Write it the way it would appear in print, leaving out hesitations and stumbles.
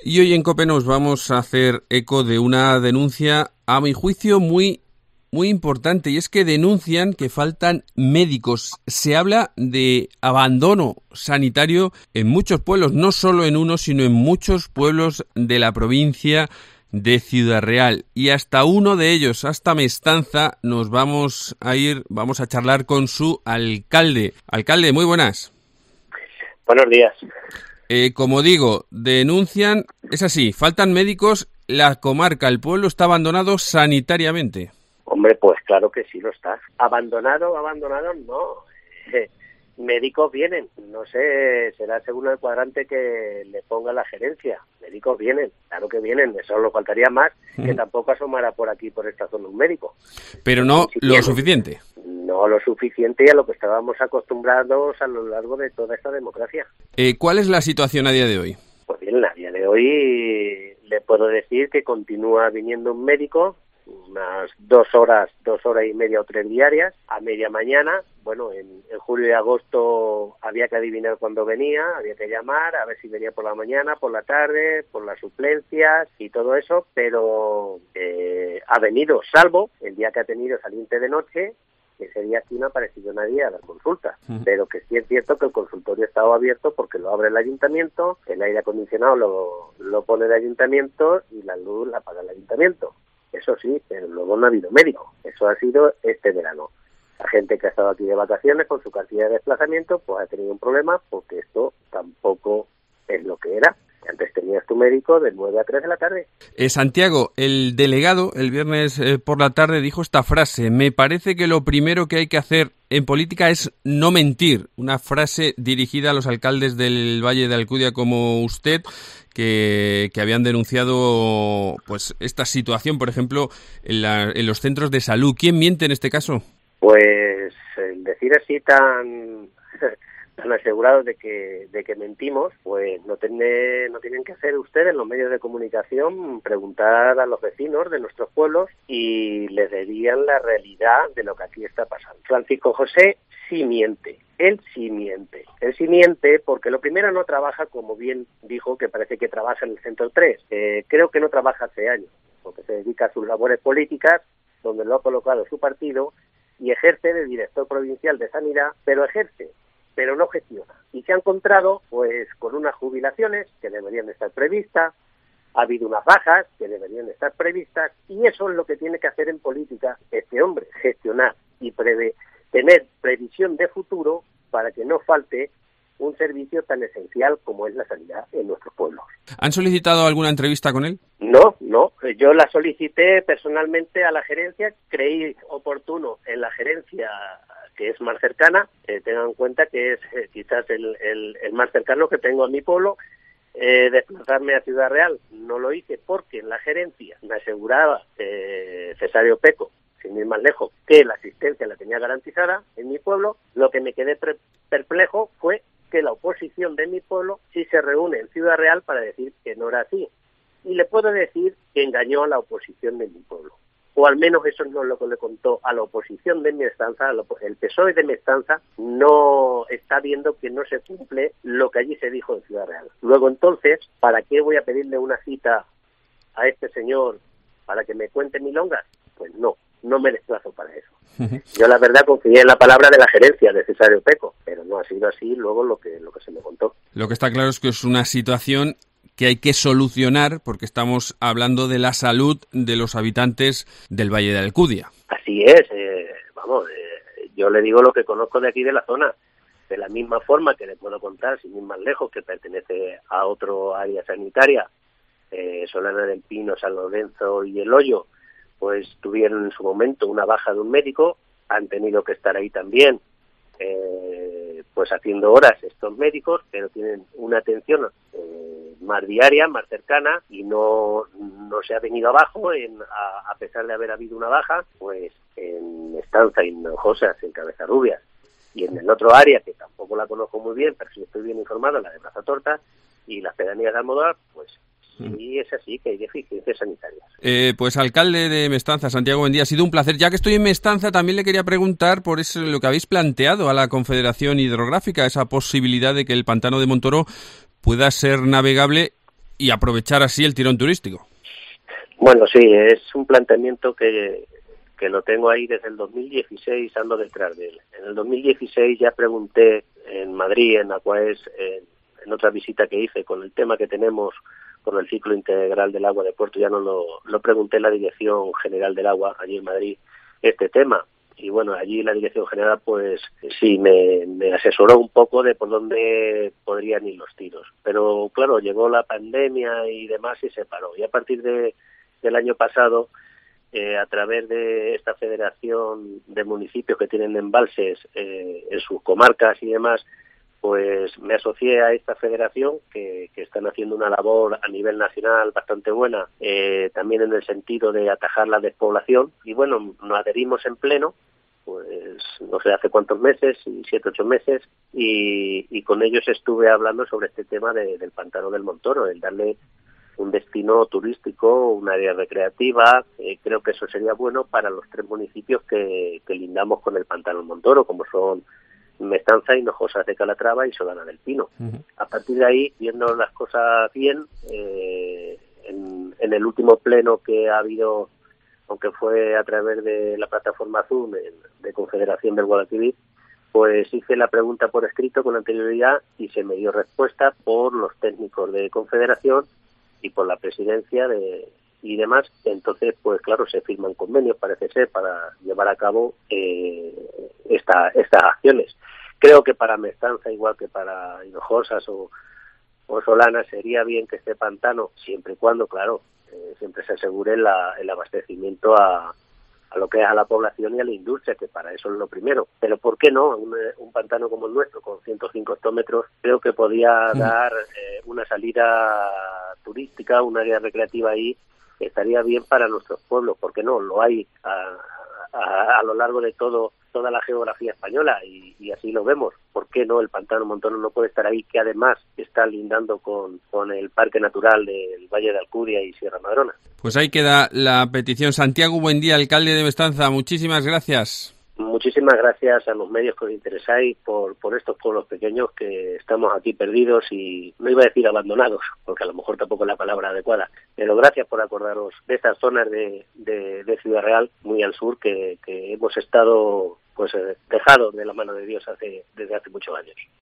Y hoy en COPE nos vamos a hacer eco de una denuncia, a mi juicio, muy importante, y es que denuncian que faltan médicos. Se habla de abandono sanitario en muchos pueblos, no solo en uno, sino en muchos pueblos de la provincia de Ciudad Real. Y hasta uno de ellos, hasta Mestanza, nos vamos a ir, vamos a charlar con su alcalde. Alcalde, muy buenas. Buenos días. Como digo, denuncian, es así, faltan médicos, la comarca, el pueblo está abandonado sanitariamente. Hombre, pues claro que sí lo está. Abandonado no. Médicos vienen, no sé, será según el cuadrante que le ponga la gerencia. Médicos vienen, claro que vienen, eso lo faltaría más, que tampoco asomara por aquí, por esta zona, un médico. Pero no lo suficiente. No lo suficiente y a lo que estábamos acostumbrados a lo largo de toda esta democracia. ¿Cuál es la situación a día de hoy? Pues bien, a día de hoy le puedo decir que continúa viniendo un médico, unas 2 horas y media o 3 diarias, a media mañana. Bueno, en julio y agosto había que adivinar cuándo venía, había que llamar, a ver si venía por la mañana, por la tarde, por las suplencias y todo eso, pero ha venido, salvo el día que ha tenido saliente de noche, que ese día aquí no ha aparecido nadie a dar consulta, pero que sí es cierto que el consultorio estaba abierto porque lo abre el ayuntamiento, el aire acondicionado lo pone el ayuntamiento y la luz la paga el ayuntamiento. Eso sí, pero luego no ha habido médico. Eso ha sido este verano. La gente que ha estado aquí de vacaciones con su cantidad de desplazamiento, pues ha tenido un problema porque esto tampoco es lo que era. Antes tenías tu médico de 9 a 3 de la tarde. Santiago, el delegado el viernes por la tarde dijo esta frase: me parece que lo primero que hay que hacer en política es no mentir. Una frase dirigida a los alcaldes del Valle de Alcudia como usted, que habían denunciado pues esta situación, por ejemplo, en los centros de salud. ¿Quién miente en este caso? Pues el decir así tan asegurado de que mentimos, pues no tienen que hacer ustedes, los medios de comunicación, preguntar a los vecinos de nuestros pueblos y les dirían la realidad de lo que aquí está pasando. Francisco José sí miente. Él sí miente porque lo primero no trabaja, como bien dijo, que parece que trabaja en el Centro 3. Creo que no trabaja hace años, porque se dedica a sus labores políticas, donde lo ha colocado su partido, y ejerce de director provincial de Sanidad, pero no gestiona. Y se ha encontrado pues con unas jubilaciones que deberían estar previstas, ha habido unas bajas que deberían estar previstas, y eso es lo que tiene que hacer en política este hombre, gestionar y tener previsión de futuro para que no falte un servicio tan esencial como es la sanidad en nuestros pueblos. ¿Han solicitado alguna entrevista con él? No, yo la solicité personalmente a la gerencia, creí oportuno en la gerencia que es más cercana, tengan en cuenta que es quizás el más cercano que tengo a mi pueblo, desplazarme a Ciudad Real. No lo hice porque en la gerencia me aseguraba Cesario Peco, sin ir más lejos, que la asistencia la tenía garantizada en mi pueblo. Lo que me quedé perplejo fue que la oposición de mi pueblo sí se reúne en Ciudad Real para decir que no era así. Y le puedo decir que engañó a la oposición de mi pueblo. O al menos eso no es lo que le contó a la oposición de Mestanza. El PSOE de Mestanza no está viendo que no se cumple lo que allí se dijo en Ciudad Real. Luego entonces, ¿para qué voy a pedirle una cita a este señor para que me cuente milongas? Pues no me desplazo para eso. Yo la verdad confié en la palabra de la gerencia de Cesario Peco, pero no ha sido así luego lo que se me contó. Lo que está claro es que es una situación que hay que solucionar porque estamos hablando de la salud de los habitantes del Valle de Alcudia. Así es, yo le digo lo que conozco de aquí de la zona. De la misma forma que le puedo contar, sin ir más lejos, que pertenece a otro área sanitaria, Solana del Pino, San Lorenzo y El Hoyo, pues tuvieron en su momento una baja de un médico, han tenido que estar ahí también, pues haciendo horas estos médicos, pero tienen una atención más diaria, más cercana, y no se ha venido abajo, a pesar de haber habido una baja, pues en Estanza y en Hinojosa, en Cabezarrubias, y en el otro área, que tampoco la conozco muy bien, pero sí estoy bien informado, la de Plaza Torta, y las pedanías de Almodóvar, pues sí es así, que hay deficiencias sanitarias. Pues alcalde de Mestanza, Santiago, buen día. Ha sido un placer. Ya que estoy en Mestanza, también le quería preguntar por eso, lo que habéis planteado a la Confederación Hidrográfica, esa posibilidad de que el pantano de Montoro pueda ser navegable y aprovechar así el tirón turístico. Bueno, sí, es un planteamiento que lo tengo ahí desde el 2016, ando detrás de él. En el 2016 ya pregunté en Madrid, en Aquaes, en otra visita que hice con el tema que tenemos con el ciclo integral del agua de Puerto, ya no lo pregunté en la Dirección General del Agua, allí en Madrid, este tema. Y bueno, allí la Dirección General, pues sí, me asesoró un poco de por dónde podrían ir los tiros. Pero claro, llegó la pandemia y demás y se paró. Y a partir del año pasado, a través de esta federación de municipios que tienen embalses en sus comarcas y demás, pues me asocié a esta federación que están haciendo una labor a nivel nacional bastante buena, también en el sentido de atajar la despoblación. Y bueno, nos adherimos en pleno, pues no sé hace cuántos meses, 7, 8 meses, y con ellos estuve hablando sobre este tema del pantano del Montoro, el darle un destino turístico, un área recreativa. Creo que eso sería bueno para los 3 municipios que lindamos con el pantano del Montoro, como son Mestanza, Hinojosas de Calatrava y Solana del Pino. Uh-huh. A partir de ahí, viendo las cosas bien, en el último pleno que ha habido, aunque fue a través de la plataforma Zoom de Confederación del Guadalquivir, pues hice la pregunta por escrito con anterioridad y se me dio respuesta por los técnicos de Confederación y por la presidencia y demás. Entonces, pues claro, se firman convenios, parece ser, para llevar a cabo estas acciones. Creo que para Mestanza, igual que para Hinojosas o Solana, sería bien que este pantano, siempre y cuando, claro, siempre se asegure el abastecimiento a lo que es a la población y a la industria, que para eso es lo primero. Pero ¿por qué no? Un pantano como el nuestro, con 105 hectómetros, creo que podía dar una salida turística, un área recreativa ahí, que estaría bien para nuestros pueblos. ¿Por qué no? Lo hay a lo largo de toda la geografía española y así lo vemos. ¿Por qué no? El pantano Montoro no puede estar ahí, que además está lindando con el Parque Natural del Valle de Alcudia y Sierra Madrona. Pues ahí queda la petición. Santiago Buendía, alcalde de Mestanza, muchísimas gracias. Muchísimas gracias a los medios que os interesáis por estos pueblos pequeños que estamos aquí perdidos y no iba a decir abandonados, porque a lo mejor tampoco es la palabra adecuada, pero gracias por acordaros de estas zonas de Ciudad Real, muy al sur, que hemos estado pues dejados de la mano de Dios desde hace muchos años.